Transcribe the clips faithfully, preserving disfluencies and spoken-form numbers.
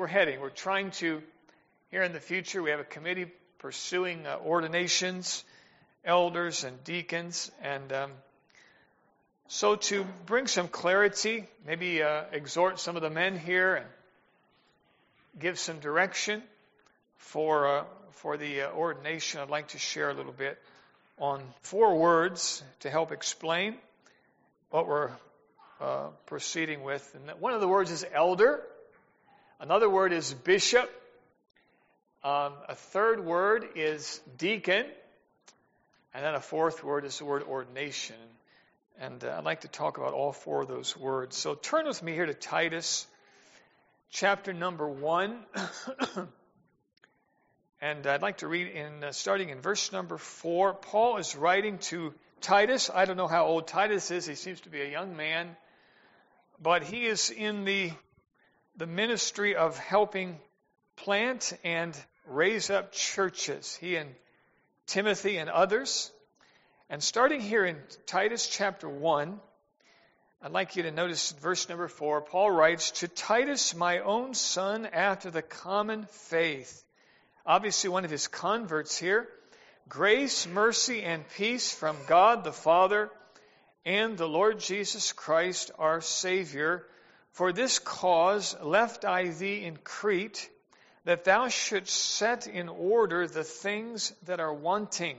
we're heading. We're trying to, here in the future, we have a committee pursuing uh, ordinations, elders and deacons, and um, so to bring some clarity, maybe uh, exhort some of the men here and give some direction for uh, for the uh, ordination, I'd like to share a little bit on four words to help explain what we're uh, proceeding with. And one of the words is elder. Another word is bishop. Um, a third word is deacon. And then a fourth word is the word ordination. And uh, I'd like to talk about all four of those words. So turn with me here to Titus, chapter number one. And I'd like to read in uh, starting in verse number four. Paul is writing to Titus. I don't know how old Titus is. He seems to be a young man. But he is in the, the ministry of helping plant and raise up churches. He and Timothy and others. And starting here in Titus chapter one, I'd like you to notice verse number four. Paul writes, "To Titus, my own son, after the common faith." Obviously one of his converts here. "Grace, mercy, and peace from God the Father and the Lord Jesus Christ our Savior. For this cause left I thee in Crete, that thou shouldst set in order the things that are wanting,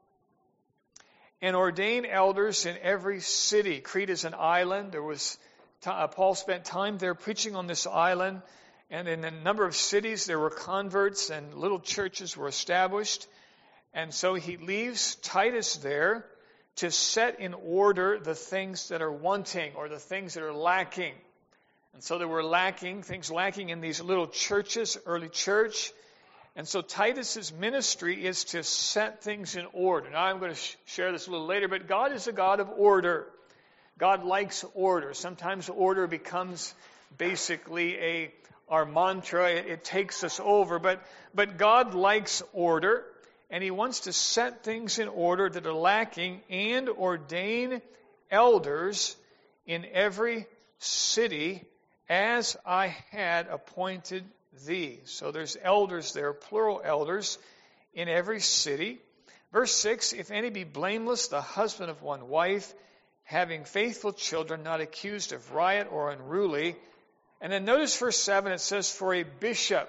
and ordain elders in every city." Crete is an island. There was uh, Paul spent time there preaching on this island, and in a number of cities there were converts and little churches were established. And so he leaves Titus there to set in order the things that are wanting, or the things that are lacking. And so there were lacking, things lacking in these little churches, early church. And so Titus's ministry is to set things in order. Now I'm going to sh- share this a little later, but God is a God of order. God likes order. Sometimes order becomes basically a our mantra. It, it takes us over. But, but God likes order, and He wants to set things in order that are lacking and ordain elders in every city as I had appointed thee. So there's elders there, plural elders, in every city. Verse six, "If any be blameless, the husband of one wife, having faithful children, not accused of riot or unruly." And then notice verse seven, it says, "For a bishop,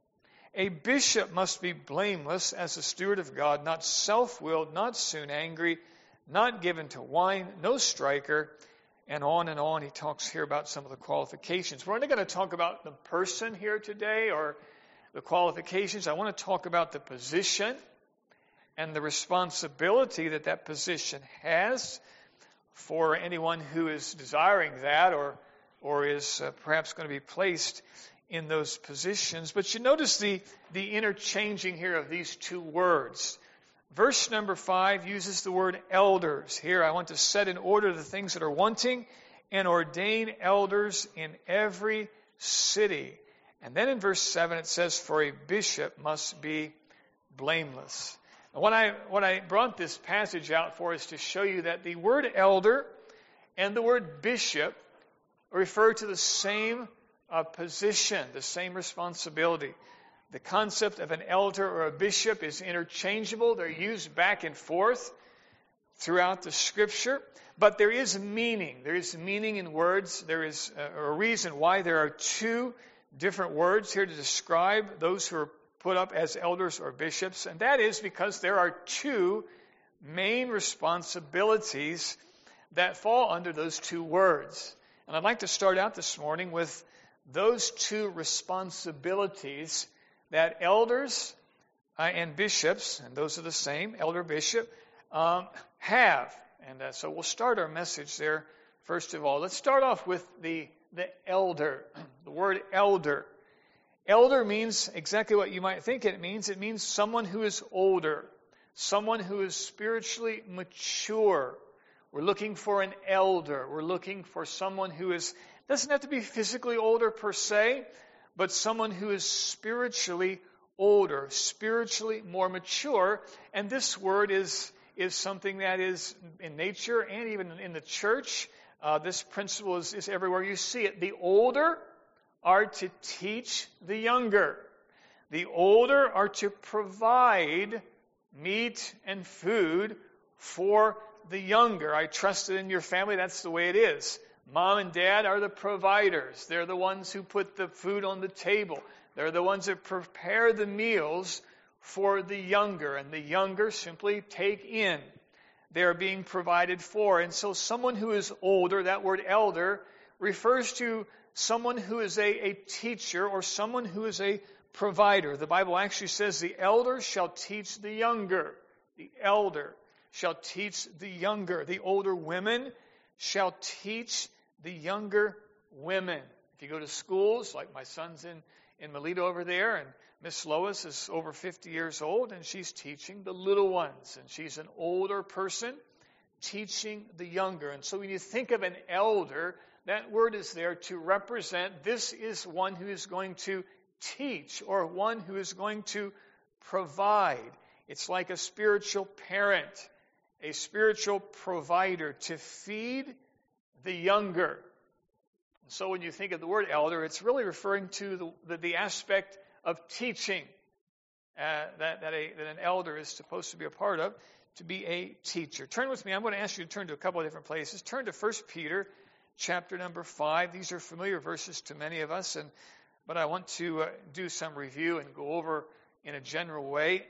a bishop must be blameless as a steward of God, not self-willed, not soon angry, not given to wine, no striker," and on and on. He talks here about some of the qualifications. We're not going to talk about the person here today or the qualifications. I want to talk about the position and the responsibility that that position has for anyone who is desiring that or or is uh, perhaps going to be placed in those positions. But you notice the, the interchanging here of these two words. Verse number five uses the word elders. Here I want to set in order the things that are wanting and ordain elders in every city. And then in verse seven it says, "For a bishop must be blameless." And what I, what I brought this passage out for is to show you that the word elder and the word bishop refer to the same uh, position, the same responsibility. The concept of an elder or a bishop is interchangeable. They're used back and forth throughout the Scripture. But there is meaning. There is meaning in words. There is a, a reason why there are two different words here to describe those who are put up as elders or bishops. And that is because there are two main responsibilities that fall under those two words. And I'd like to start out this morning with those two responsibilities that elders uh, and bishops, and those are the same, elder, bishop, um, have. And uh, so we'll start our message there first of all. Let's start off with the, the elder, the word elder. Elder means exactly what you might think it means. It means someone who is older, someone who is spiritually mature. We're looking for an elder. We're looking for someone who is, doesn't have to be physically older per se, but someone who is spiritually older, spiritually more mature. And this word is, is something that is in nature and even in the church. Uh, this principle is, is everywhere you see it. The older are to teach the younger. The older are to provide meat and food for the younger. I trust that in your family that's the way it is. Mom and dad are the providers. They're the ones who put the food on the table. They're the ones that prepare the meals for the younger. And the younger simply take in. They're being provided for. And so someone who is older, that word elder, refers to someone who is a, a teacher or someone who is a provider. The Bible actually says the elder shall teach the younger. The elder shall teach the younger. The older women shall teach the younger women. If you go to schools, like my son's in, in Melito over there, and Miss Lois is over fifty years old, and she's teaching the little ones. And she's an older person teaching the younger. And so when you think of an elder, that word is there to represent this is one who is going to teach or one who is going to provide. It's like a spiritual parent, a spiritual provider to feed the younger. So when you think of the word elder, it's really referring to the, the, the aspect of teaching uh, that, that, a, that an elder is supposed to be a part of, to be a teacher. Turn with me. I'm going to ask you to turn to a couple of different places. Turn to First Peter chapter number five. These are familiar verses to many of us, and but I want to uh, do some review and go over in a general way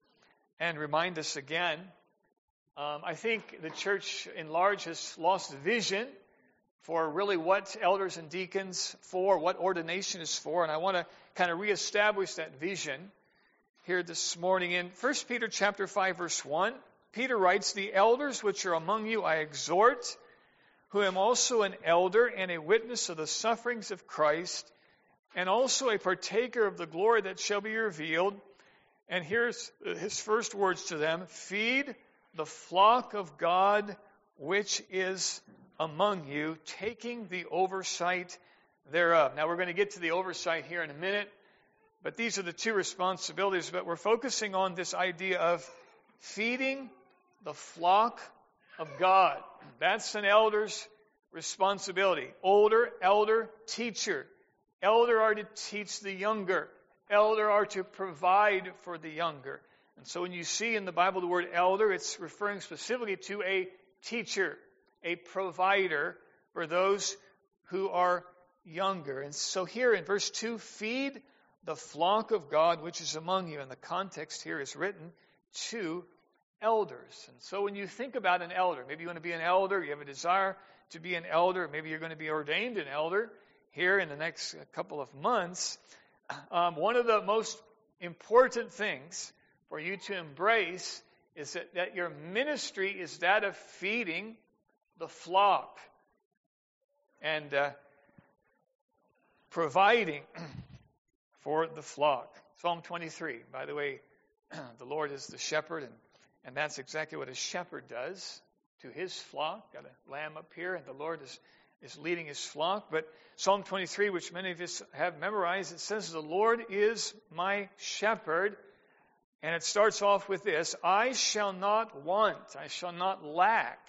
and remind us again. Um, I think the church in large has lost vision for really what elders and deacons for, what ordination is for, and I want to kind of reestablish that vision here this morning. In First Peter chapter five, verse one, Peter writes, "The elders which are among you I exhort, who am also an elder and a witness of the sufferings of Christ, and also a partaker of the glory that shall be revealed." And here's his first words to them: "Feed the flock of God which is among you, taking the oversight thereof." Now we're going to get to the oversight here in a minute, but these are the two responsibilities. But we're focusing on this idea of feeding the flock of God. That's an elder's responsibility. Older, elder, teacher. Elder are to teach the younger. Elder are to provide for the younger. And so when you see in the Bible the word elder, it's referring specifically to a teacher, a provider for those who are younger. And so here in verse two, feed the flock of God which is among you. And the context here is written to elders. And so when you think about an elder, maybe you want to be an elder, you have a desire to be an elder, maybe you're going to be ordained an elder here in the next couple of months. Um, one of the most important things for you to embrace is that, that your ministry is that of feeding the flock and uh, providing for the flock. Psalm twenty-three, by the way, the Lord is the shepherd, and, and that's exactly what a shepherd does to his flock. Got a lamb up here, and the Lord is, is leading his flock. But Psalm twenty-three, which many of us have memorized, it says, "The Lord is my shepherd." And it starts off with this: "I shall not want, I shall not lack.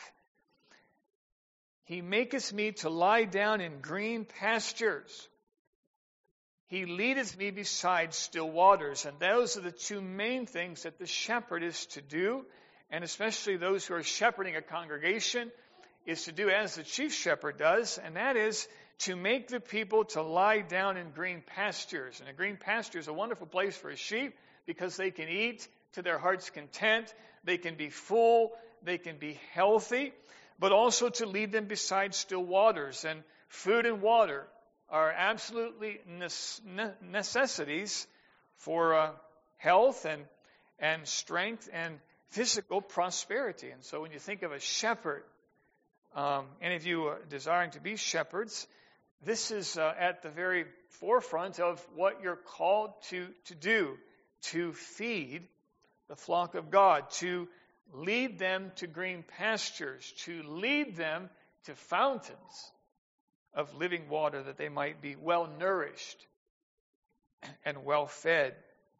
He maketh me to lie down in green pastures. He leadeth me beside still waters." And those are the two main things that the shepherd is to do, and especially those who are shepherding a congregation, is to do as the chief shepherd does, and that is to make the people to lie down in green pastures. And a green pasture is a wonderful place for a sheep because they can eat to their heart's content, they can be full, they can be healthy, but also to lead them beside still waters. And food and water are absolutely necessities for uh, health and, and strength and physical prosperity. And so when you think of a shepherd, um, any of you uh, desiring to be shepherds, this is uh, at the very forefront of what you're called to, to do, to feed the flock of God, to lead them to green pastures, to lead them to fountains of living water, that they might be well nourished and well fed.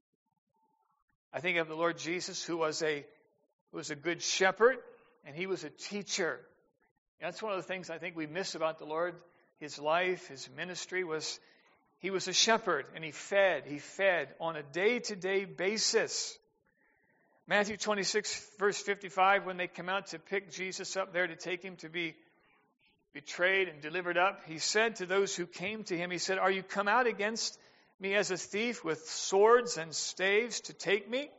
I think of the Lord Jesus, who was a who was a good shepherd, and he was a teacher. And that's one of the things I think we miss about the Lord. His life, his ministry was He was a shepherd, and he fed, he fed on a day-to-day basis. Matthew twenty-six, verse fifty-five, when they come out to pick Jesus up there to take him to be betrayed and delivered up, he said to those who came to him, he said, "Are you come out against me as a thief with swords and staves to take me?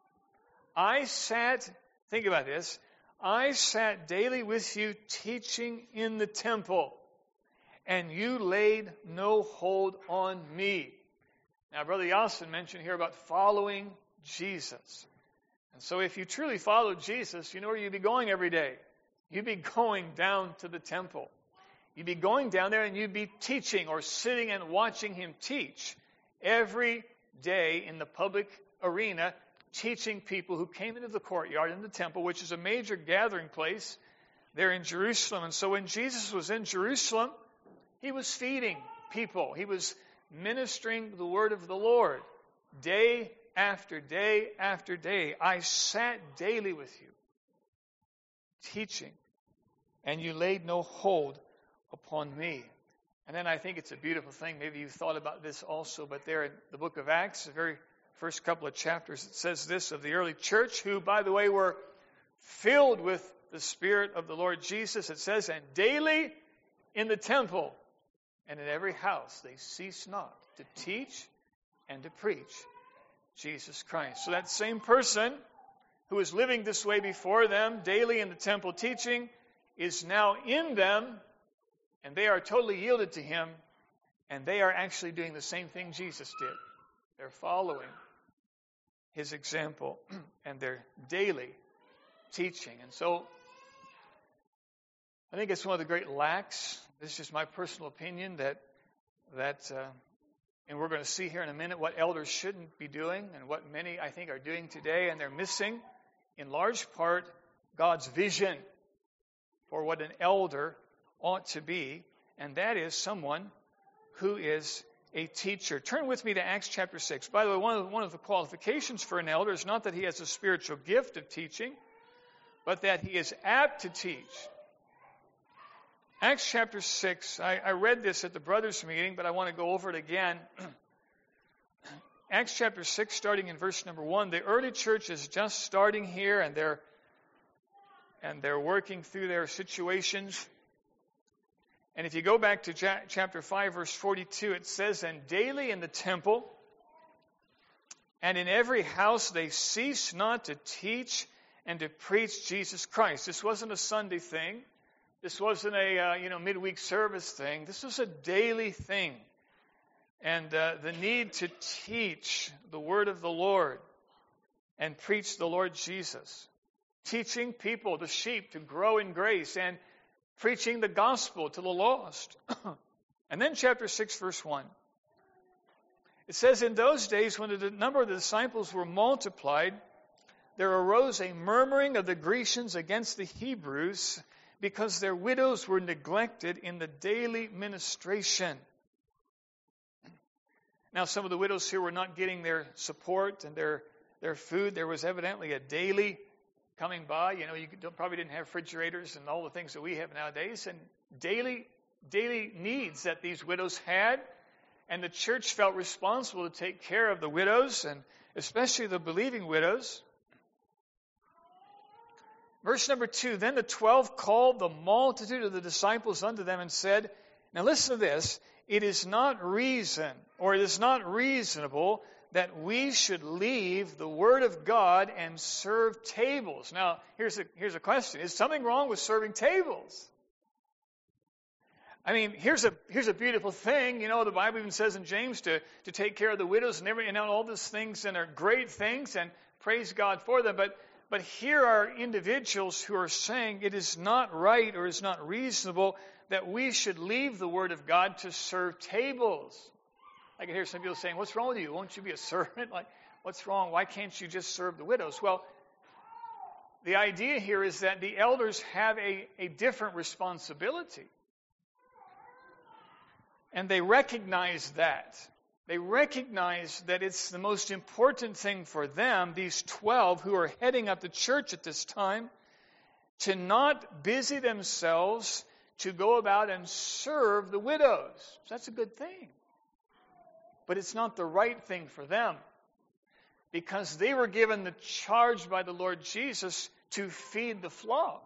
I sat," think about this, "I sat daily with you teaching in the temple, and you laid no hold on me." Now, Brother Yassin mentioned here about following Jesus. And so if you truly follow Jesus, you know where you'd be going every day. You'd be going down to the temple. You'd be going down there and you'd be teaching or sitting and watching him teach every day in the public arena, teaching people who came into the courtyard in the temple, which is a major gathering place there in Jerusalem. And so when Jesus was in Jerusalem, he was feeding people. He was ministering the word of the Lord day after day after day. "I sat daily with you, teaching, and you laid no hold upon me." And then I think it's a beautiful thing. Maybe you've thought about this also, but there in the book of Acts, the very first couple of chapters, it says this of the early church, who, by the way, were filled with the Spirit of the Lord Jesus. It says, "And daily in the temple and in every house they cease not to teach and to preach Jesus Christ." So that same person who was living this way before them, daily in the temple teaching, is now in them, and they are totally yielded to him, and they are actually doing the same thing Jesus did. They're following his example, and they're daily teaching. And so I think it's one of the great lacks, this is just my personal opinion, that, that uh, and we're going to see here in a minute what elders shouldn't be doing and what many, I think, are doing today, and they're missing, in large part, God's vision for what an elder ought to be, and that is someone who is a teacher. Turn with me to Acts chapter six. By the way, one of, one of the qualifications for an elder is not that he has a spiritual gift of teaching, but that he is apt to teach. Acts chapter six, I, I read this at the brothers' meeting, but I want to go over it again. Acts chapter six, starting in verse number one. The early church is just starting here, and they're and they're working through their situations. And if you go back to ja- chapter five, verse forty-two, it says, "And daily in the temple and in every house they cease not to teach and to preach Jesus Christ." This wasn't a Sunday thing. This wasn't a uh, you know midweek service thing. This was a daily thing. And uh, the need to teach the word of the Lord and preach the Lord Jesus. Teaching people, the sheep, to grow in grace, and preaching the gospel to the lost. And then chapter six, verse one. It says, "In those days when the number of the disciples were multiplied, there arose a murmuring of the Grecians against the Hebrews, because their widows were neglected in the daily ministration." Now, some of the widows here were not getting their support and their, their food. There was evidently a daily coming by. You know, you probably didn't have refrigerators and all the things that we have nowadays. And daily, daily needs that these widows had. And the church felt responsible to take care of the widows, and especially the believing widows. Verse number two, "Then the twelve called the multitude of the disciples unto them and said," now listen to this, "It is not reason, or it is not reasonable that we should leave the word of God and serve tables." Now, here's a, here's a question. Is something wrong with serving tables? I mean, here's a here's a beautiful thing. You know, the Bible even says in James to, to take care of the widows and everything, and all these things, and are great things, and praise God for them. But But here are individuals who are saying it is not right or is not reasonable that we should leave the Word of God to serve tables. I can hear some people saying, "What's wrong with you? Won't you be a servant?" Like, what's wrong? Why can't you just serve the widows? Well, the idea here is that the elders have a, a different responsibility. And they recognize that. They recognize that it's the most important thing for them, these twelve who are heading up the church at this time, to not busy themselves to go about and serve the widows. So that's a good thing. but it's not the right thing for them, because they were given the charge by the Lord Jesus to feed the flock.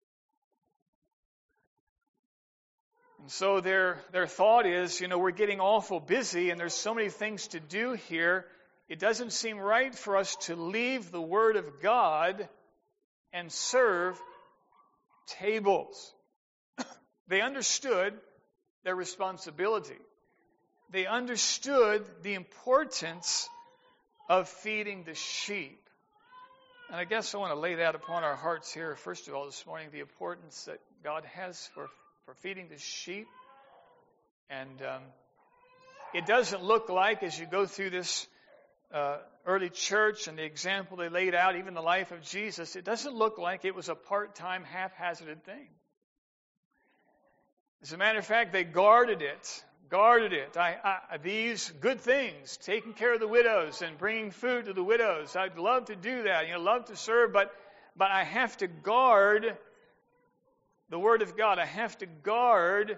And so their their thought is, you know, we're getting awful busy and there's so many things to do here. It doesn't seem right for us to leave the Word of God and serve tables. They understood their responsibility. They understood the importance of feeding the sheep. And I guess I want to lay that upon our hearts here, first of all, this morning, the importance that God has for, for feeding the sheep. And um, it doesn't look like, as you go through this uh, early church and the example they laid out, even the life of Jesus, it doesn't look like it was a part-time, haphazarded thing. As a matter of fact, they guarded it. Guarded it. I, I, these good things, taking care of the widows and bringing food to the widows. I'd love to do that. You know, love to serve, but but I have to guard the Word of God. I have to guard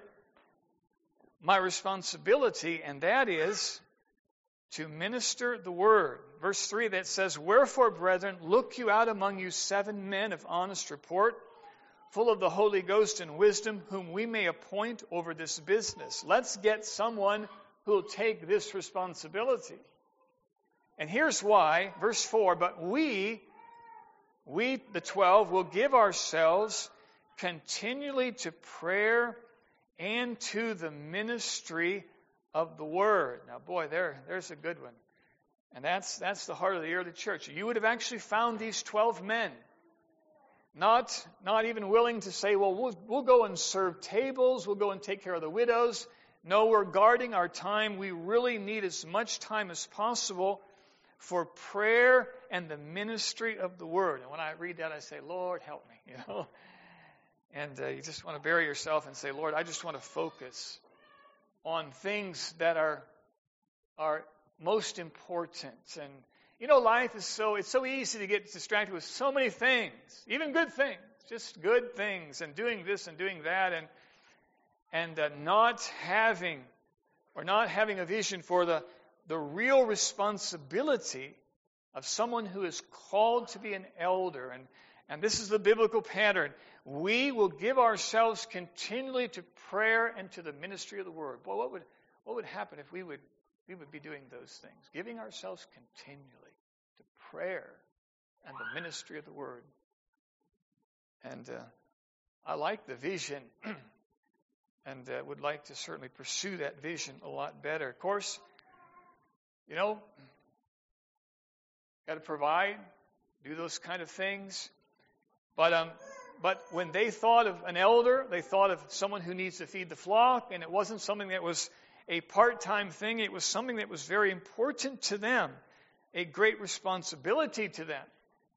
my responsibility, and that is to minister the Word. Verse three that says, "Wherefore, brethren, look you out among you seven men of honest report, full of the Holy Ghost and wisdom, whom we may appoint over this business." Let's get someone who will take this responsibility. And here's why. Verse four, "But we, we the twelve, will give ourselves continually to prayer and to the ministry of the Word." Now, boy, there, there's a good one. And that's, that's the heart of the early church. You would have actually found these twelve men Not, not even willing to say, well, well, we'll go and serve tables, we'll go and take care of the widows. No, we're guarding our time. We really need as much time as possible for prayer and the ministry of the Word. And when I read that, I say, Lord, help me, you know. And uh, you just want to bury yourself and say, Lord, I just want to focus on things that are are most important. And you know, life is so, it's so easy to get distracted with so many things, even good things, just good things, and doing this and doing that, and and uh, not having, or not having a vision for the, the real responsibility of someone who is called to be an elder. And, and this is the biblical pattern. We will give ourselves continually to prayer and to the ministry of the Word. Boy, what would, what would happen if we would, we would be doing those things, giving ourselves continually to prayer and the ministry of the Word. And uh, I like the vision and uh, would like to certainly pursue that vision a lot better. Of course, you know, got to provide, do those kind of things. But um, but when they thought of an elder, they thought of someone who needs to feed the flock, and it wasn't something that was a part-time thing. It was something that was very important to them, a great responsibility to them.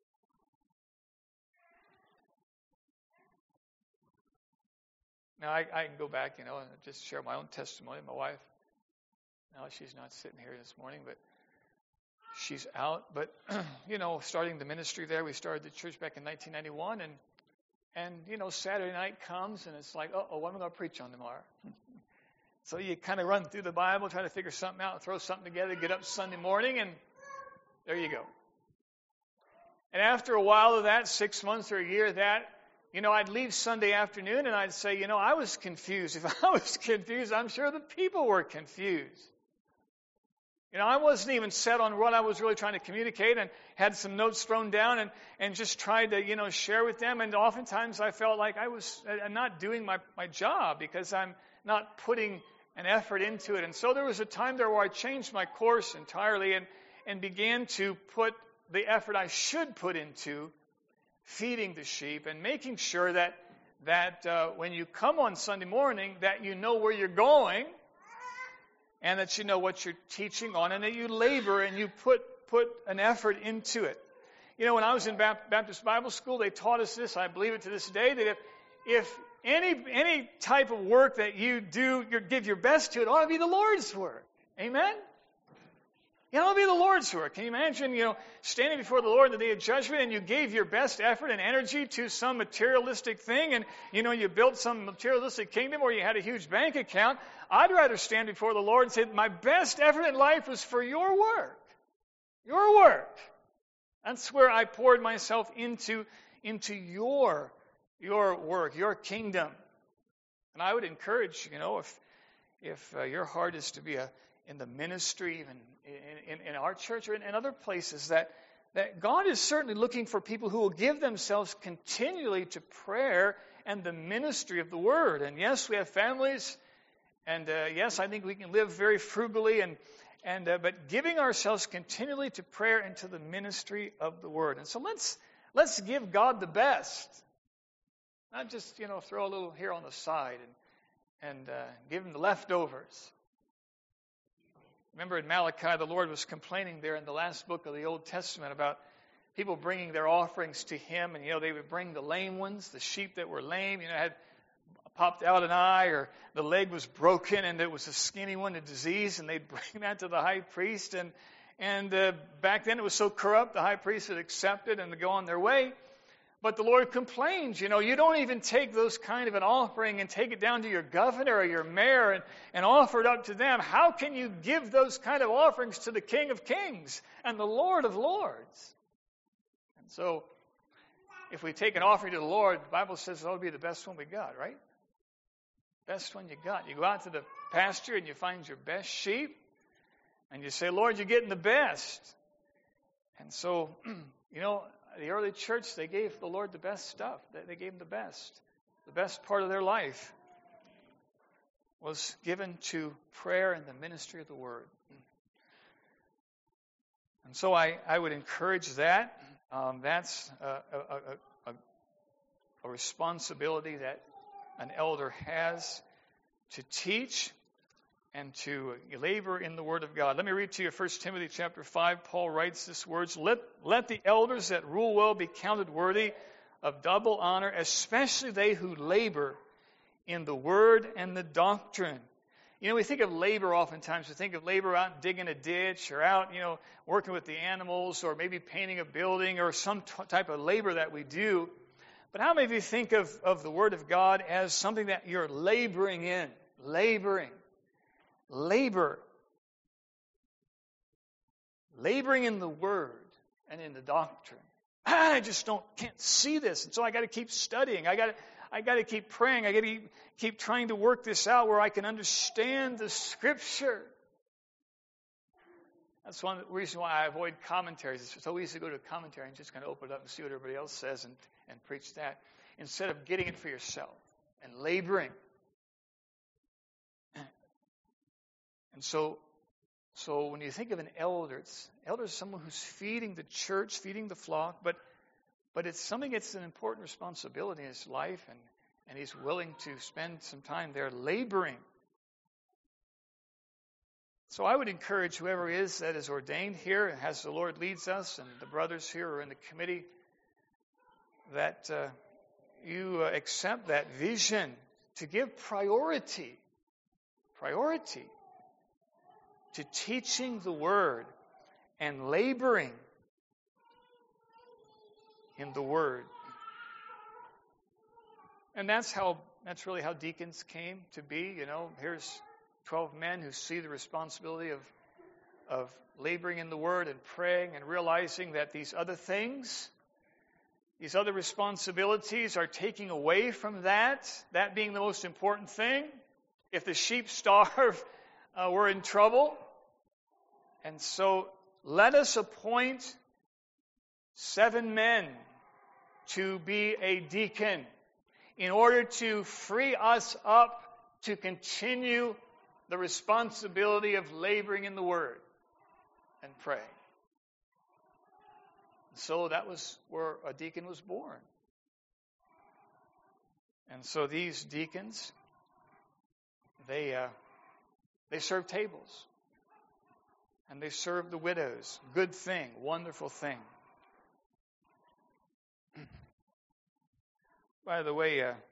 Now, I, I can go back, you know, and just share my own testimony. My wife, now she's not sitting here this morning, but she's out. But, you know, starting the ministry there, we started the church back in nineteen ninety-one, and, and you know, Saturday night comes, and it's like, uh-oh, what am I going to preach on tomorrow? So you kind of run through the Bible, try to figure something out, throw something together, get up Sunday morning, and there you go. And after a while of that, six months or a year of that, you know, I'd leave Sunday afternoon and I'd say, you know, I was confused. If I was confused, I'm sure the people were confused. You know, I wasn't even set on what I was really trying to communicate, and had some notes thrown down and, and just tried to, you know, share with them. And oftentimes I felt like I was I'm not doing my, my job because I'm not putting an effort into it. And so there was a time there where I changed my course entirely and, and began to put the effort I should put into feeding the sheep and making sure that that uh, when you come on Sunday morning, that you know where you're going and that you know what you're teaching on, and that you labor and you put put an effort into it. You know, when I was in Baptist Bible School, they taught us this. I believe it to this day, that if if any any type of work that you do, you give your best to, it ought to be the Lord's work. Amen? It ought to be the Lord's work. Can you imagine, you know, standing before the Lord in the day of judgment and you gave your best effort and energy to some materialistic thing and, you know, you built some materialistic kingdom or you had a huge bank account? I'd rather stand before the Lord and say, my best effort in life was for your work. Your work. That's where I poured myself into, into your, your work, your kingdom. And I would encourage, you know, if if uh, your heart is to be a, in the ministry, even in, in, in our church or in, in other places, that, that God is certainly looking for people who will give themselves continually to prayer and the ministry of the Word. And yes, we have families, and uh, yes, I think we can live very frugally, and and uh, but giving ourselves continually to prayer and to the ministry of the Word. And so let's let's give God the best, not just, you know, throw a little here on the side and. and uh, give him the leftovers. Remember in Malachi, the Lord was complaining there in the last book of the Old Testament about people bringing their offerings to him, and, you know, they would bring the lame ones, the sheep that were lame, you know, had popped out an eye, or the leg was broken, and it was a skinny one, a disease, and they'd bring that to the high priest, and and uh, back then it was so corrupt, the high priest would accept it and go on their way. But the Lord complains, you know, you don't even take those kind of an offering and take it down to your governor or your mayor and, and offer it up to them. How can you give those kind of offerings to the King of Kings and the Lord of Lords? And so, if we take an offering to the Lord, the Bible says it'll be the best one we got, right? Best one you got. You go out to the pasture and you find your best sheep, and you say, Lord, you're getting the best. And so, you know, the early church, they gave the Lord the best stuff. They gave him the best. The best part of their life was given to prayer and the ministry of the Word. And so I, I would encourage that. Um, that's a, a, a, a responsibility that an elder has, to teach and to labor in the Word of God. Let me read to you First Timothy chapter five. Paul writes these words, let, let the elders that rule well be counted worthy of double honor, especially they who labor in the Word and the doctrine. You know, we think of labor oftentimes. We think of labor out digging a ditch or out, you know, working with the animals or maybe painting a building or some t- type of labor that we do. But how many of you think of, of the Word of God as something that you're laboring in? Laboring. Labor. Laboring in the Word and in the doctrine. I just don't can't see this, and so I got to keep studying. I got to I got to keep praying. I got to keep trying to work this out where I can understand the Scripture. That's one reason why I avoid commentaries. It's so easy to go to a commentary and just kind of open it up and see what everybody else says and, and preach that, instead of getting it for yourself and laboring. And so, so when you think of an elder, it's, elder is someone who's feeding the church, feeding the flock, but but it's something that's an important responsibility in his life, and, and he's willing to spend some time there laboring. So I would encourage whoever is that is ordained here, as the Lord leads us, and the brothers here are in the committee, that uh, you uh, accept that vision to give priority, priority to teaching the Word and laboring in the Word. And that's how, that's really how deacons came to be. You know, here's twelve men who see the responsibility of, of laboring in the Word and praying and realizing that these other things, these other responsibilities are taking away from that, that being the most important thing. If the sheep starve, Uh, we're in trouble. And so let us appoint seven men to be a deacon in order to free us up to continue the responsibility of laboring in the Word and praying. So that was where a deacon was born. And so these deacons, they uh, They serve tables. And they serve the widows. Good thing, wonderful thing. By the way, uh,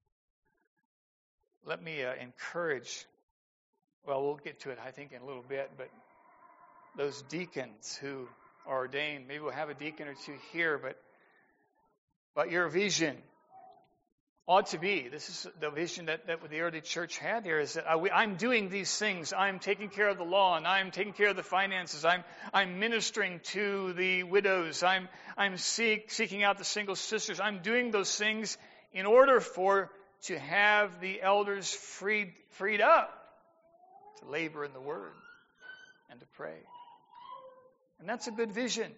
let me uh, encourage, well, we'll get to it, I think, in a little bit, but those deacons who are ordained. Maybe we'll have a deacon or two here, but but your vision ought to be, this is the vision that, that the early church had here, is that I, I'm doing these things. I'm taking care of the law, and I'm taking care of the finances. I'm I'm ministering to the widows. I'm I'm seek, seeking out the single sisters. I'm doing those things in order for to have the elders freed freed up to labor in the Word and to pray. And that's a good vision.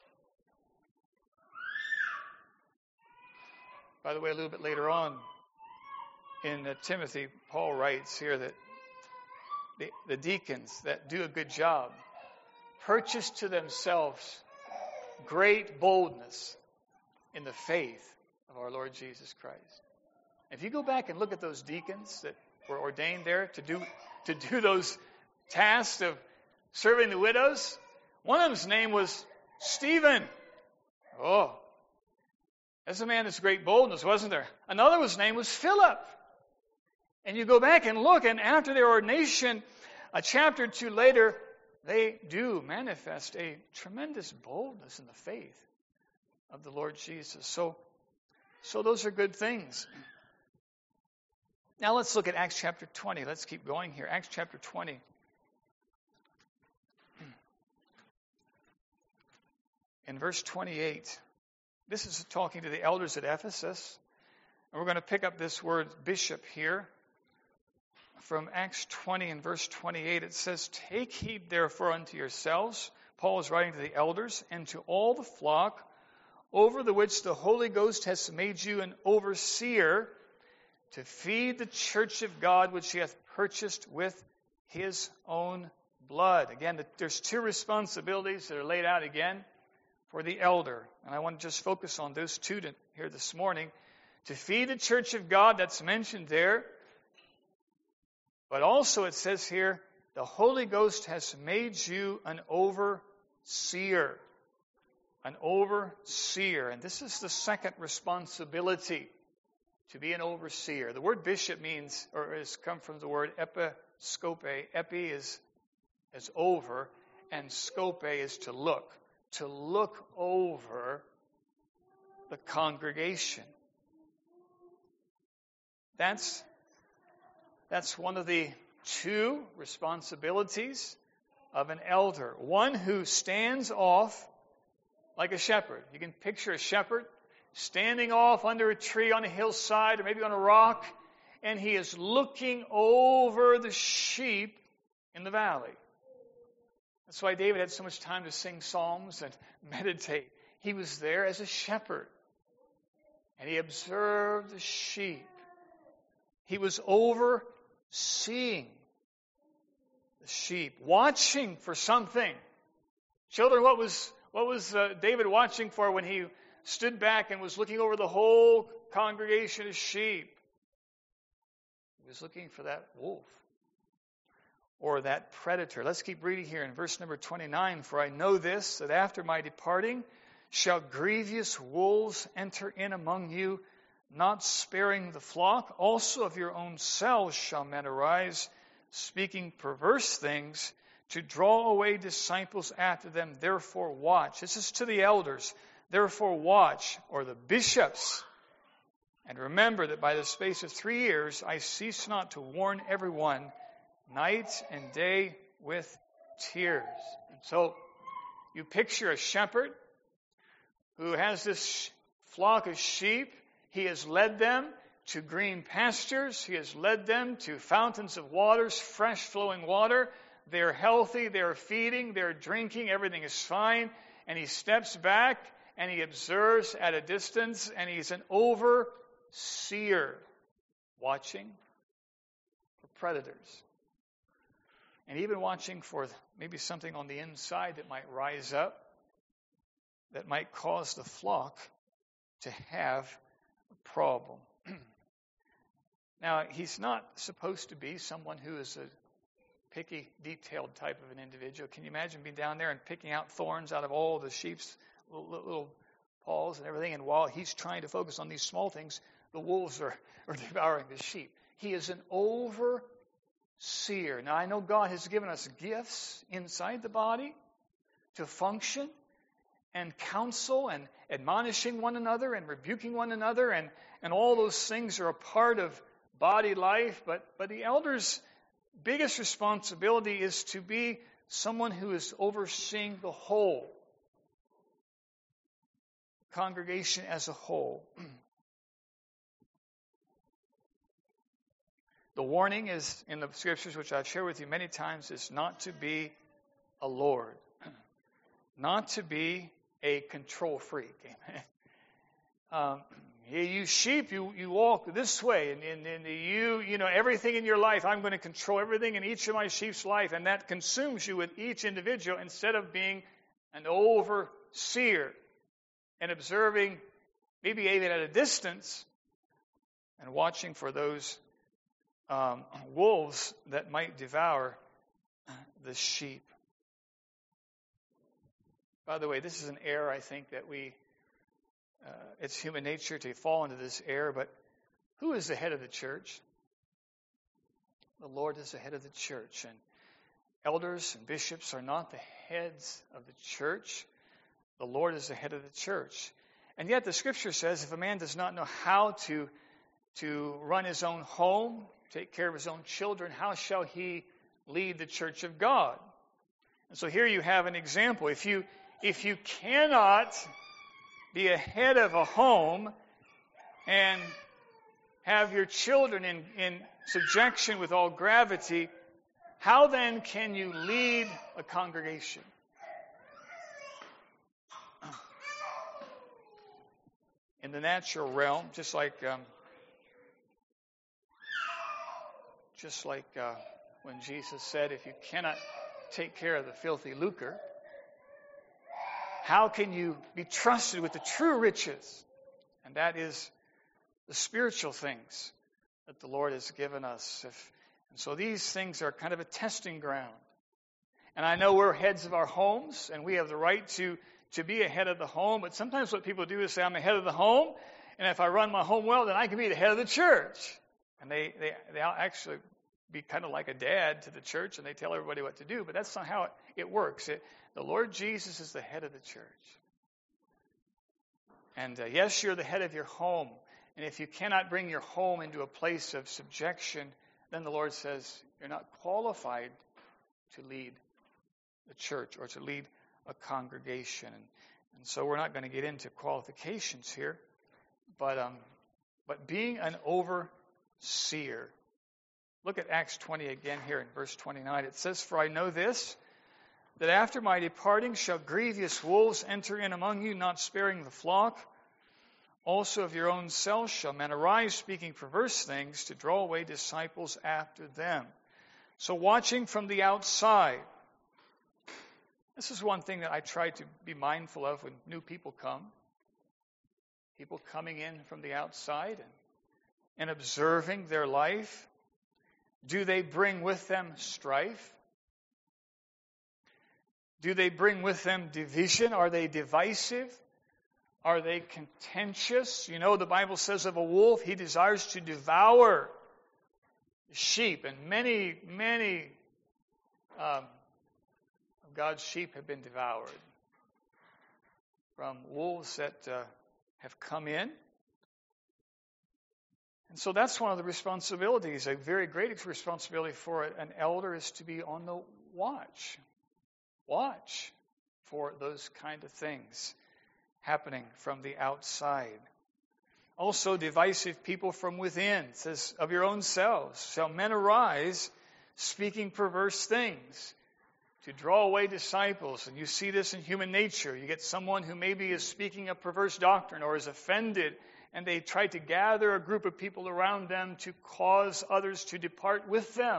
By the way, a little bit later on in uh, Timothy, Paul writes here that the, the deacons that do a good job purchase to themselves great boldness in the faith of our Lord Jesus Christ. If you go back and look at those deacons that were ordained there to do to do those tasks of serving the widows, one of them's name was Stephen. Oh, that's a man that's great boldness, wasn't there? Another one's name was Philip. And you go back and look, and after their ordination, a chapter or two later, they do manifest a tremendous boldness in the faith of the Lord Jesus. So, so those are good things. Now let's look at Acts chapter twenty. Let's keep going here. Acts chapter twenty. In verse twenty-eight, this is talking to the elders at Ephesus. And we're going to pick up this word bishop here. From Acts twenty and verse twenty-eight, it says, "Take heed therefore unto yourselves," Paul is writing to the elders, "and to all the flock, over the which the Holy Ghost has made you an overseer, to feed the church of God, which he hath purchased with his own blood." Again, there's two responsibilities that are laid out again for the elder. And I want to just focus on those two here this morning. To feed the church of God, that's mentioned there. But also it says here, the Holy Ghost has made you an overseer. An overseer. And this is the second responsibility, to be an overseer. The word bishop means, or has come from the word episcope. Epi is, is over, and scope is to look. To look over the congregation. That's, that's one of the two responsibilities of an elder. One who stands off like a shepherd. You can picture a shepherd standing off under a tree on a hillside or maybe on a rock, and he is looking over the sheep in the valley. That's why David had so much time to sing psalms and meditate. He was there as a shepherd, and he observed the sheep. He was overseeing the sheep, watching for something. Children, what was what was uh, David watching for when he stood back and was looking over the whole congregation of sheep? He was looking for that wolf or that predator. Let's keep reading here in verse number twenty-nine. "For I know this, that after my departing shall grievous wolves enter in among you, not sparing the flock. Also of your own selves shall men arise, speaking perverse things, to draw away disciples after them. Therefore watch." This is to the elders. "Therefore watch," or the bishops, "and remember that by the space of three years I cease not to warn everyone, night and day with tears." And so you picture a shepherd who has this flock of sheep. He has led them to green pastures. He has led them to fountains of waters, fresh flowing water. They're healthy, they're feeding, they're drinking, everything is fine. And he steps back and he observes at a distance, and he's an overseer, watching for predators. And even watching for maybe something on the inside that might rise up, that might cause the flock to have a problem. Now, he's not supposed to be someone who is a picky, detailed type of an individual. Can you imagine being down there and picking out thorns out of all the sheep's little, little paws and everything? And while he's trying to focus on these small things, the wolves are, are devouring the sheep. He is an overseer. Now, I know God has given us gifts inside the body. to function and counsel and admonishing one another and rebuking one another, and, and all those things are a part of body life. But, but the elder's biggest responsibility is to be someone who is overseeing the whole congregation as a whole. The warning is in the scriptures, which I've shared with you many times, is not to be a lord, not to be a control freak. Amen. Um, you sheep, you, you walk this way, and, and, and you, you know, everything in your life, I'm going to control everything in each of my sheep's life, and that consumes you with each individual instead of being an overseer and observing, maybe even at a distance, and watching for those um, wolves that might devour the sheep. By the way, this is an error, I think, that we, uh, it's human nature to fall into this error, but who is the head of the church? The Lord is the head of the church, and elders and bishops are not the heads of the church. The Lord is the head of the church. And yet the scripture says if a man does not know how to, to run his own home, take care of his own children, how shall he lead the church of God? And so here you have an example. If you if you cannot be a head of a home and have your children in, in subjection with all gravity, how then can you lead a congregation? In the natural realm, just like um, just like uh, when Jesus said, if you cannot take care of the filthy lucre, how can you be trusted with the true riches? And that is the spiritual things that the Lord has given us. If, and so these things are kind of a testing ground. And I know we're heads of our homes, and we have the right to, to be a head of the home, but sometimes what people do is say, I'm a head of the home, and if I run my home well, then I can be the head of the church. And they, they, they actually be kind of like a dad to the church, and they tell everybody what to do, but that's not how it, it works. It, the Lord Jesus is the head of the church. And uh, yes, you're the head of your home, and if you cannot bring your home into a place of subjection, then the Lord says you're not qualified to lead the church or to lead a congregation. And, and so we're not going to get into qualifications here, but um, but being an overseer. Look at Acts twenty again here in verse twenty-nine. It says, for I know this, that after my departing shall grievous wolves enter in among you, not sparing the flock. Also of your own selves shall men arise, speaking perverse things, to draw away disciples after them. So watching from the outside. This is one thing that I try to be mindful of when new people come. People coming in from the outside and, and observing their life. Do they bring with them strife? Do they bring with them division? Are they divisive? Are they contentious? You know, the Bible says of a wolf, he desires to devour the sheep. And many, many um, of God's sheep have been devoured from wolves that uh, have come in. And so that's one of the responsibilities, a very great responsibility for an elder is to be on the watch. Watch for those kind of things happening from the outside. Also, divisive people from within. It says, of your own selves shall men arise, speaking perverse things, to draw away disciples. And you see this in human nature. You get someone who maybe is speaking a perverse doctrine or is offended, and they try to gather a group of people around them to cause others to depart with them.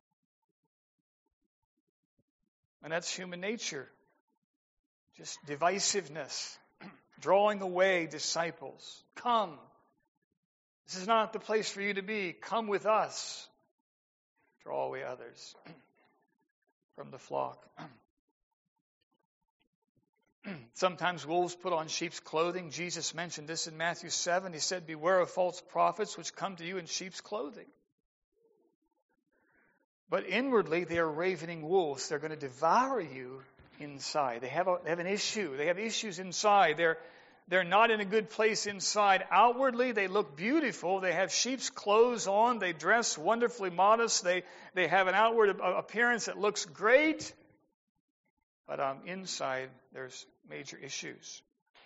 And that's human nature. Just divisiveness. Drawing away disciples. Come. This is not the place for you to be. Come with us. Draw away others from the flock. Sometimes wolves put on sheep's clothing. Jesus mentioned this in Matthew seven. He said, beware of false prophets which come to you in sheep's clothing. But inwardly they are ravening wolves. They're going to devour you inside. They have a, they have an issue. They have issues inside. They're they're not in a good place inside. Outwardly, they look beautiful. They have sheep's clothes on. They dress wonderfully modest. They they have an outward appearance that looks great. But um, inside, there's major issues.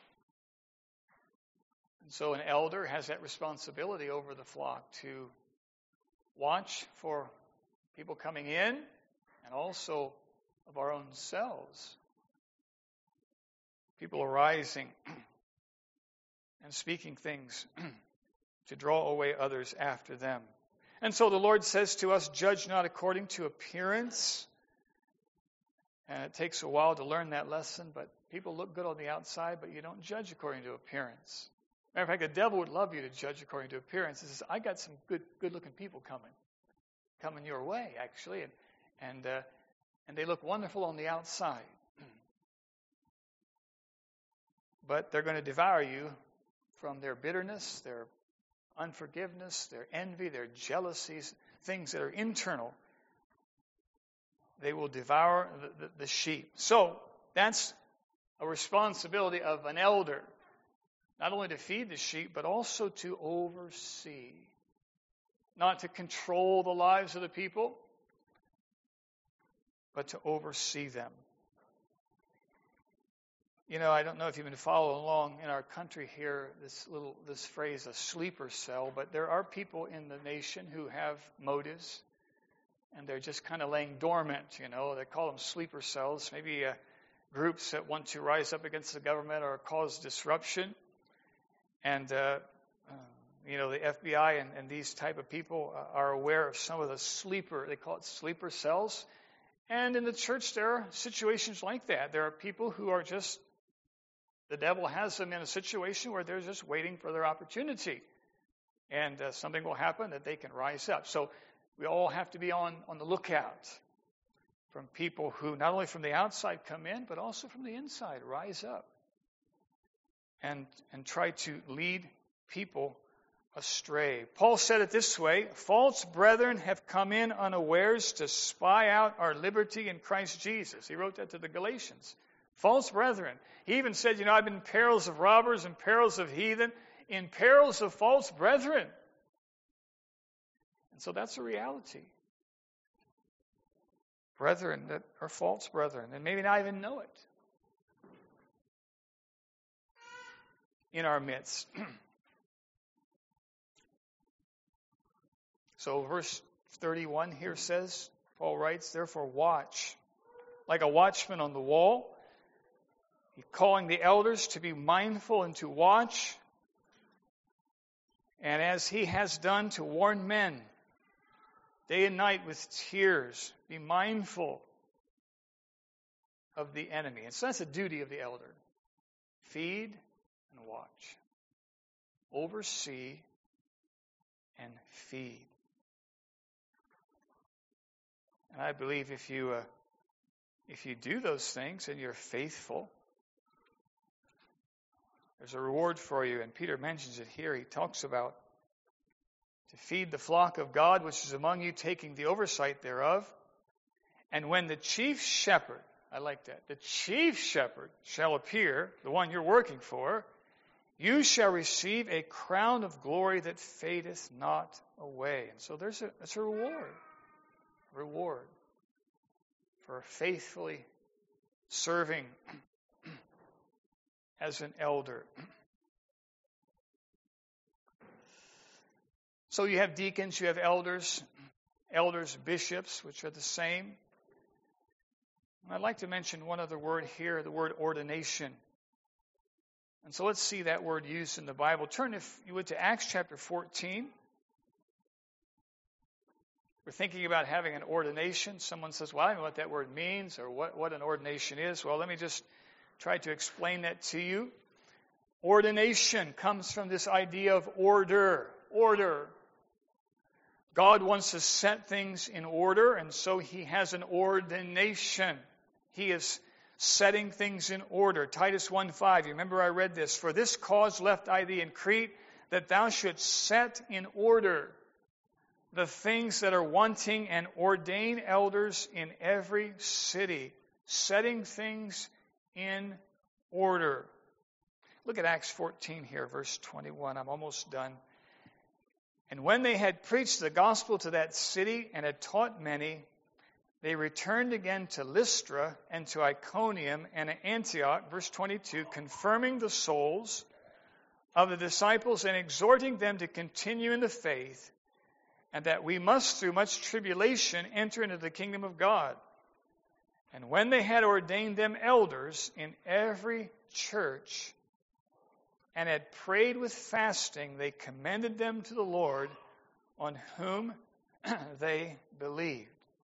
And so an elder has that responsibility over the flock to watch for people coming in and also of our own selves. People arising and speaking things to draw away others after them. And so the Lord says to us, judge not according to appearance. And it takes a while to learn that lesson, but people look good on the outside, but you don't judge according to appearance. Matter of fact, the devil would love you to judge according to appearance. He says, I got some good, good-looking people coming, coming your way, actually, and and uh, and they look wonderful on the outside, but they're going to devour you from their bitterness, their unforgiveness, their envy, their jealousies, things that are internal. They will devour the, the, the sheep. So that's a responsibility of an elder, not only to feed the sheep, but also to oversee, not to control the lives of the people, but to oversee them. You know, I don't know if you've been following along in our country here, this little this phrase, a sleeper cell, but there are people in the nation who have motives, and they're just kind of laying dormant, you know. They call them sleeper cells, maybe uh, groups that want to rise up against the government or cause disruption. And, uh, uh, you know, the F B I and, and these type of people are aware of some of the sleeper, they call it sleeper cells. And in the church, there are situations like that. There are people who are just, the devil has them in a situation where they're just waiting for their opportunity. And uh, something will happen that they can rise up. So we all have to be on, on the lookout from people who not only from the outside come in, but also from the inside rise up and, and try to lead people astray. Paul said it this way, false brethren have come in unawares to spy out our liberty in Christ Jesus. He wrote that to the Galatians. False brethren. He even said, you know, I've been in perils of robbers and perils of heathen, in perils of false brethren. And so that's a reality. Brethren that are false brethren, and maybe not even know it in our midst. So verse thirty-one here says, Paul writes, therefore watch, like a watchman on the wall. He's calling the elders to be mindful and to watch. And as he has done to warn men, day and night with tears, be mindful of the enemy. And so that's the duty of the elder. Feed and watch. Oversee and feed. And I believe if you uh, if you do those things and you're faithful, there's a reward for you. And Peter mentions it here. He talks about to feed the flock of God, which is among you, taking the oversight thereof. And when the chief shepherd, I like that, the chief shepherd shall appear, the one you're working for, you shall receive a crown of glory that fadeth not away. And so there's a, that's a reward. Reward for faithfully serving as an elder. So you have deacons, you have elders, elders, bishops, which are the same. And I'd like to mention one other word here, the word ordination. And so let's see that word used in the Bible. Turn, if you would, to Acts chapter fourteen. We're thinking about having an ordination. Someone says, well, I don't know what that word means or what, what an ordination is. Well, let me just try to explain that to you. Ordination comes from this idea of order. Order. God wants to set things in order, and so he has an ordination. He is setting things in order. Titus one five, you remember I read this. For this cause left I thee in Crete, that thou shouldst set in order the things that are wanting, and ordain elders in every city. setting things in order. Look at Acts fourteen here, verse twenty-one. I'm almost done. And when they had preached the gospel to that city and had taught many, they returned again to Lystra and to Iconium and Antioch, verse twenty-two, confirming the souls of the disciples and exhorting them to continue in the faith, and that we must through much tribulation enter into the kingdom of God. And when they had ordained them elders in every church, and had prayed with fasting, they commended them to the Lord, on whom they believed.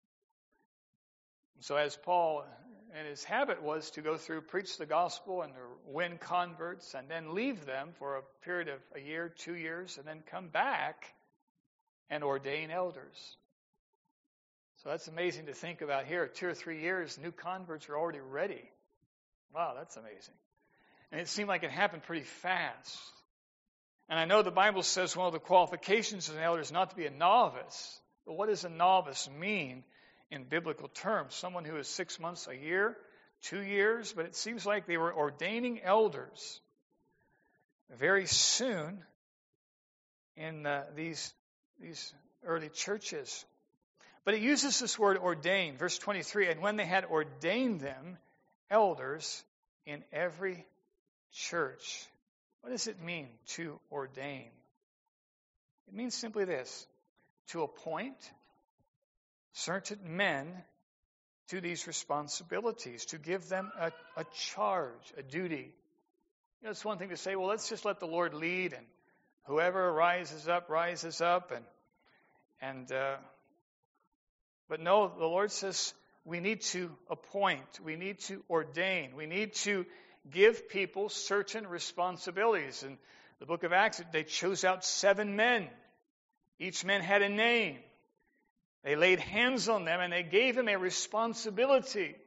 So as Paul and his habit was to go through, preach the gospel and to win converts, and then leave them for a period of a year, two years, and then come back and ordain elders. So that's amazing to think about here. Two or three years, new converts are already ready. Wow, that's amazing. And it seemed like it happened pretty fast. And I know the Bible says one of the qualifications of an elder is not to be a novice. But what does a novice mean in biblical terms? Someone who is six months, a year, two years? But it seems like they were ordaining elders very soon in uh, these, these early churches. But it uses this word ordain, verse twenty-three, and when they had ordained them elders in every church. What does it mean to ordain? It means simply this: to appoint certain men to these responsibilities, to give them a, a charge, a duty. You know, it's one thing to say, well, let's just let the Lord lead, and whoever rises up, rises up, and and uh, but no, the Lord says we need to appoint, we need to ordain, we need to give people certain responsibilities. In the book of Acts, they chose out seven men. Each man had a name. They laid hands on them and they gave him a responsibility.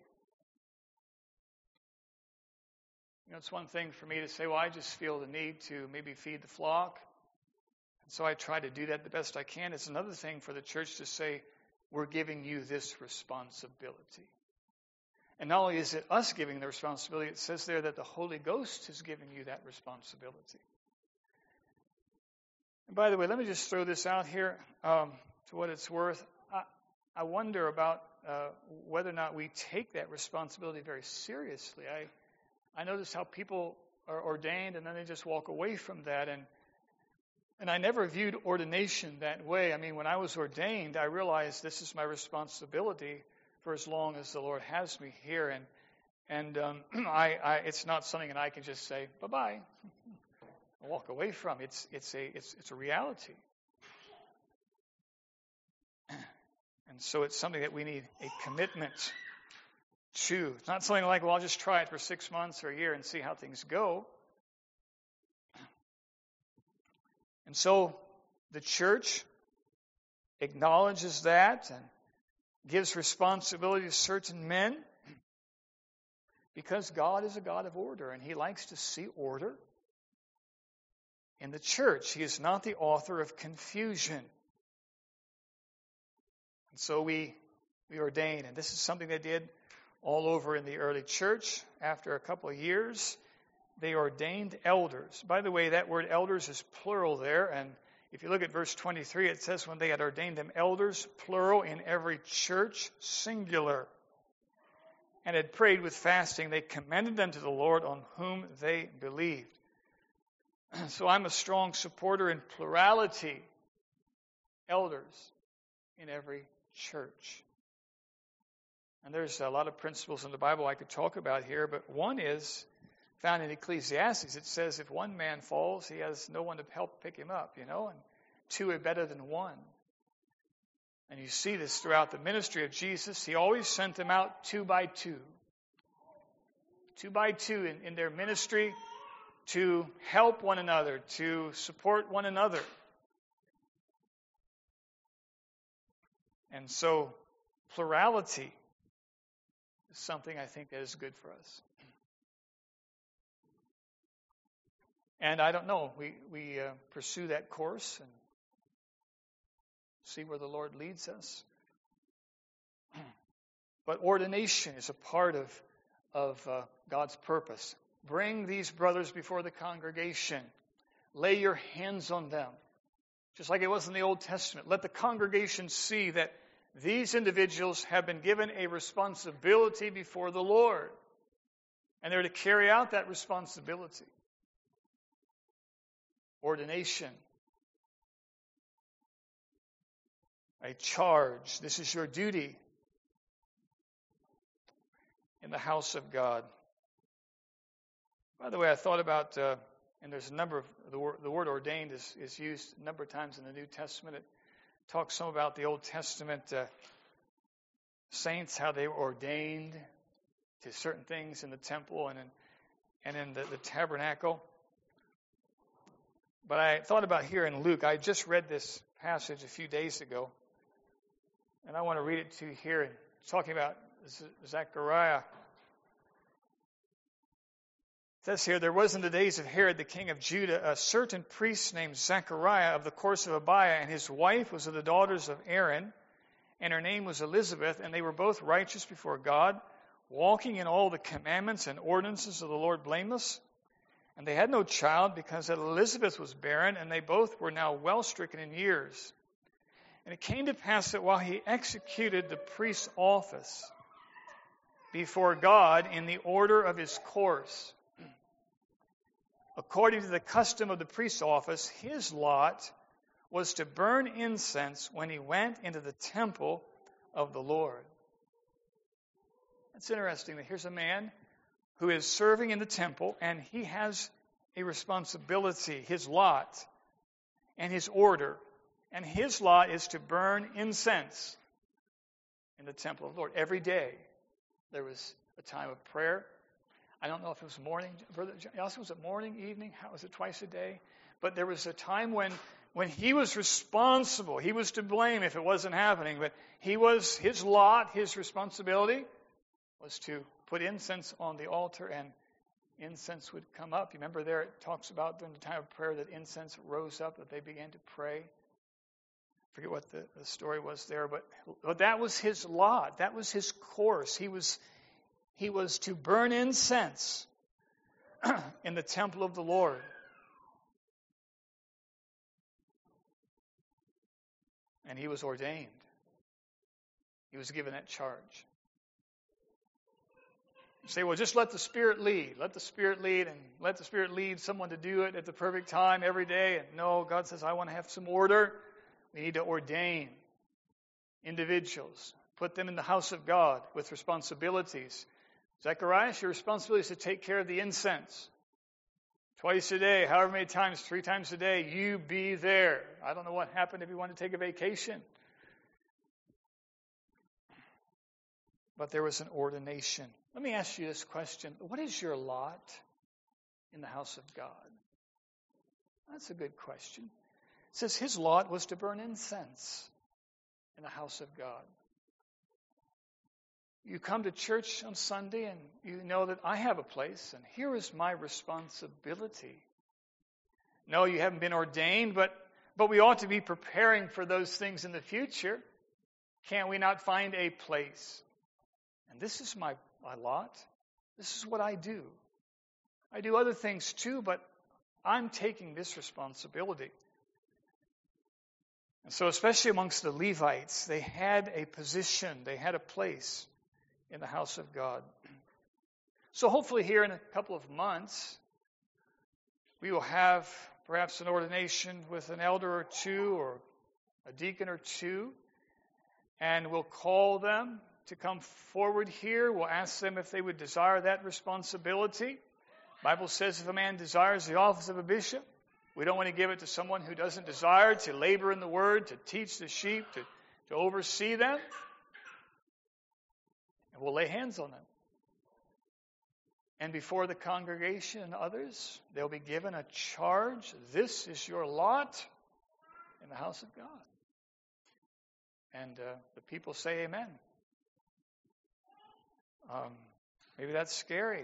You know, it's one thing for me to say, well, I just feel the need to maybe feed the flock. And so I try to do that the best I can. It's another thing for the church to say, we're giving you this responsibility. And not only is it us giving the responsibility, it says there that the Holy Ghost is giving you that responsibility. And by the way, let me just throw this out here um, to what it's worth. I, I wonder about uh, whether or not we take that responsibility very seriously. I, I notice how people are ordained and then they just walk away from that. And And I never viewed ordination that way. I mean, when I was ordained, I realized this is my responsibility for as long as the Lord has me here. And and um, I, I, it's not something that I can just say, bye-bye, walk away from. It's it's a it's it's a reality. And so it's something that we need a commitment to. It's not something like, well, I'll just try it for six months or a year and see how things go. And so the church acknowledges that and gives responsibility to certain men because God is a God of order and He likes to see order in the church. He is not the author of confusion. And so we, we ordain, and this is something they did all over in the early church. After a couple of years, they ordained elders. By the way, that word elders is plural there. And if you look at verse twenty-three, it says when they had ordained them elders, plural, in every church, singular, and had prayed with fasting, they commended them to the Lord on whom they believed. So I'm a strong supporter in plurality. Elders in every church. And there's a lot of principles in the Bible I could talk about here, but one is found in Ecclesiastes. It says if one man falls, he has no one to help pick him up, you know, and two are better than one. And you see this throughout the ministry of Jesus. He always sent them out two by two. Two by two in, in their ministry to help one another, to support one another. And so plurality is something I think that is good for us. And I don't know, we, we uh, pursue that course and see where the Lord leads us. But ordination is a part of, of uh, God's purpose. Bring these brothers before the congregation. Lay your hands on them. Just like it was in the Old Testament. Let the congregation see that these individuals have been given a responsibility before the Lord. And they're to carry out that responsibility. Ordination. A charge. This is your duty in the house of God. By the way, I thought about, uh, and there's a number of, the word, the word ordained is, is used a number of times in the New Testament. It talks some about the Old Testament uh, saints, how they were ordained to certain things in the temple and in, and in the, the tabernacle. But I thought about here in Luke. I just read this passage a few days ago, and I want to read it to you here. It's talking about Zechariah. It says here, there was in the days of Herod the king of Judah a certain priest named Zechariah of the course of Abiah, and his wife was of the daughters of Aaron, and her name was Elizabeth, and they were both righteous before God, walking in all the commandments and ordinances of the Lord blameless. And they had no child because that Elizabeth was barren, and they both were now well stricken in years. And it came to pass that while he executed the priest's office before God in the order of his course, according to the custom of the priest's office, his lot was to burn incense when he went into the temple of the Lord. It's interesting that here's a man who is serving in the temple, and he has a responsibility, his lot, and his order. And his lot is to burn incense in the temple of the Lord. Every day there was a time of prayer. I don't know if it was morning, Brother Johnson, was it morning, evening? How was it, twice a day? But there was a time when, when he was responsible. He was to blame if it wasn't happening. But he was, his lot, his responsibility was to put incense on the altar, and incense would come up. You remember there it talks about during the time of prayer that incense rose up, that they began to pray. I forget what the, the story was there, but, but that was his lot. That was his course. He was he was to burn incense in the temple of the Lord. And he was ordained. He was given that charge. You say, well, just let the Spirit lead. Let the Spirit lead, and let the Spirit lead someone to do it at the perfect time every day. And no, God says, I want to have some order. We need to ordain individuals, put them in the house of God with responsibilities. Zechariah, your responsibility is to take care of the incense. Twice a day, however many times, three times a day, you be there. I don't know what happened if you want to take a vacation. But there was an ordination. Let me ask you this question. What is your lot in the house of God? That's a good question. It says his lot was to burn incense in the house of God. You come to church on Sunday and you know that I have a place and here is my responsibility. No, you haven't been ordained, but, but we ought to be preparing for those things in the future. Can't we not find a place? And this is my, my lot. This is what I do. I do other things too, but I'm taking this responsibility. And so especially amongst the Levites, they had a position, they had a place in the house of God. So hopefully here in a couple of months, we will have perhaps an ordination with an elder or two or a deacon or two, and we'll call them to come forward here. We'll ask them if they would desire that responsibility. The Bible says if a man desires the office of a bishop, we don't want to give it to someone who doesn't desire to labor in the word, to teach the sheep, to, to oversee them. And we'll lay hands on them. And before the congregation and others, they'll be given a charge. This is your lot in the house of God. And uh, the people say amen. Um, maybe that's scary.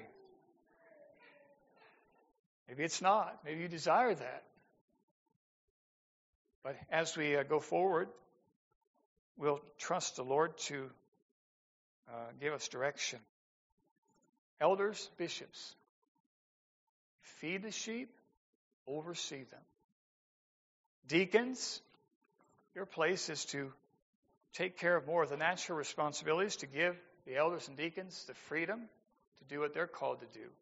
Maybe it's not. Maybe you desire that. But as we uh, go forward, we'll trust the Lord to uh, give us direction. Elders, bishops, feed the sheep, oversee them. Deacons, your place is to take care of more of the natural responsibilities, to give the elders and deacons the freedom to do what they're called to do.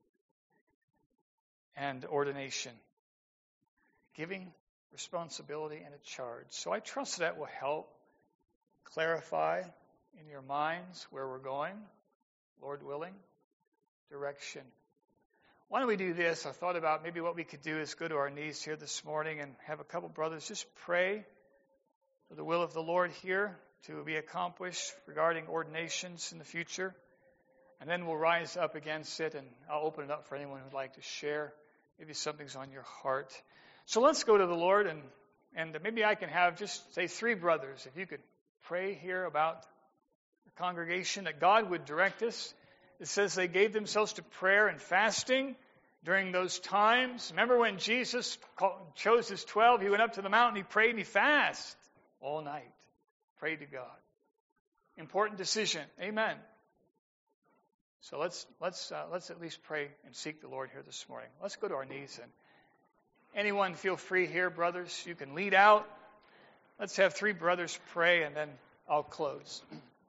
And ordination, giving responsibility and a charge. So I trust that will help clarify in your minds where we're going, Lord willing, direction. Why don't we do this? I thought about maybe what we could do is go to our knees here this morning and have a couple brothers just pray for the will of the Lord here to be accomplished regarding ordinations in the future. And then we'll rise up against it, and I'll open it up for anyone who'd like to share. Maybe something's on your heart. So let's go to the Lord, and, and maybe I can have just, say, three brothers. If you could pray here about the congregation, that God would direct us. It says they gave themselves to prayer and fasting during those times. Remember when Jesus called, chose his twelve, he went up to the mountain, he prayed, and he fasted all night. Prayed to God. Important decision. Amen. So let's let's uh, let's at least pray and seek the Lord here this morning. Let's go to our knees, and anyone feel free here, brothers. You can lead out. Let's have three brothers pray, and then I'll close.